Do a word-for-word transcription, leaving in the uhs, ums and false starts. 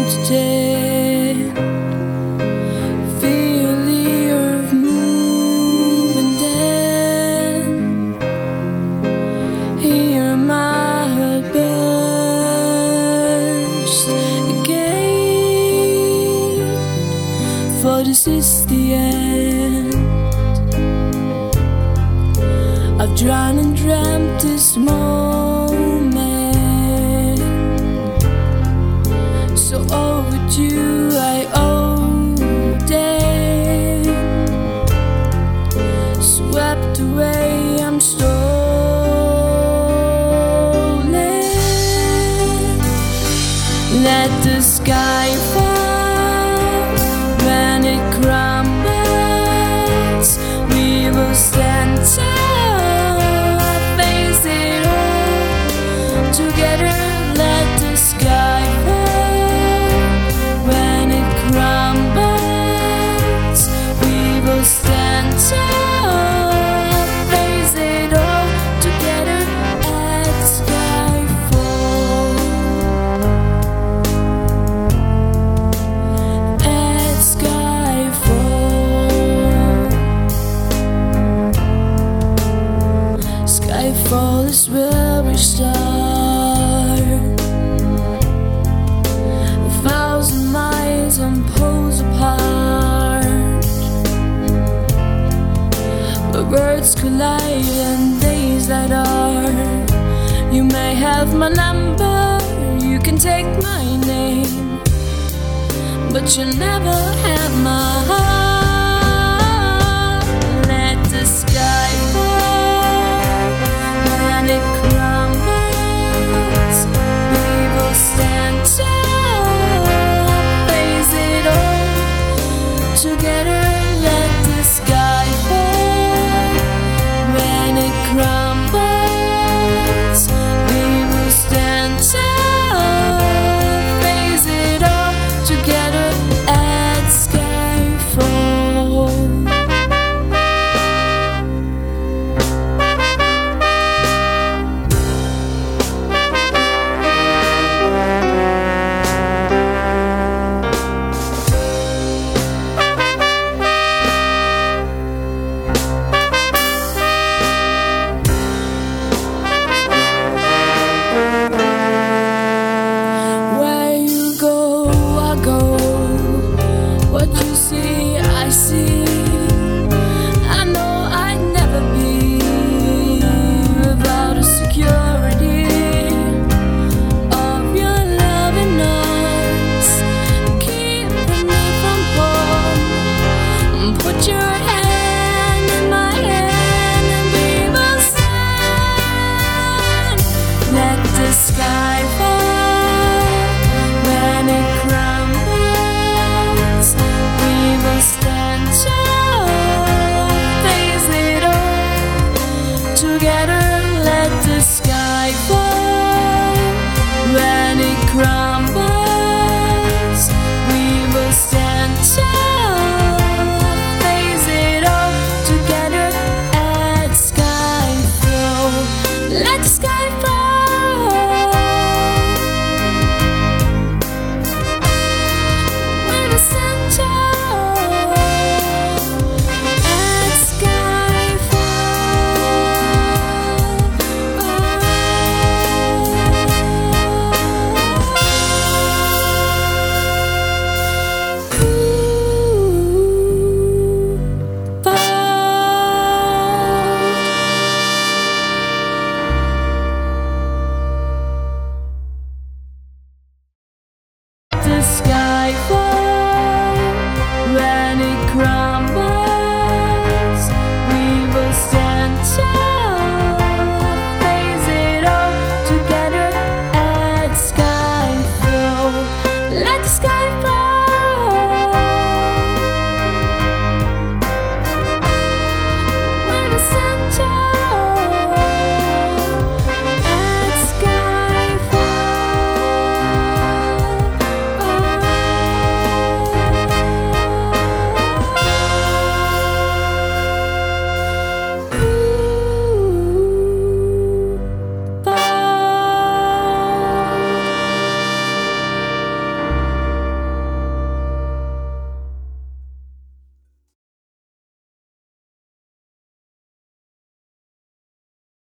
today. Feel the earth move and then hear my heart burst again. For this is the end. I've drowned and dreamt this moment, so overdue I owe day. Swept away, I'm stolen. Let the sky fall. When it crumbles, we will stand tall, face it all together. Let the sky fall. When it crumbles, we will stand tall, face it all together at skyfall. At skyfall. Skyfall is where we start. A thousand miles and poles apart, where words collide and days that are. You may have my number, you can take my name, but you'll never have my heart. Let the sky fall. When it crumbles, we will stand tall, face it all together. Let the sky fall. When it crumbles, we will stand tall, face it all together at skyfall. Where you go, I go. What you see, I see. I know I'd never be without a security of your loving arms, keeping me from harm. Put your hand in my hand and we will stand. Let the sky fall. When it crumbles, we will stand tall, face it all together. Let the sky fall. When it crumbles, we will stand tall, face it all together at skyfall. Let the sky fall. We will stand tall at skyfall. Ooh, fall. The sky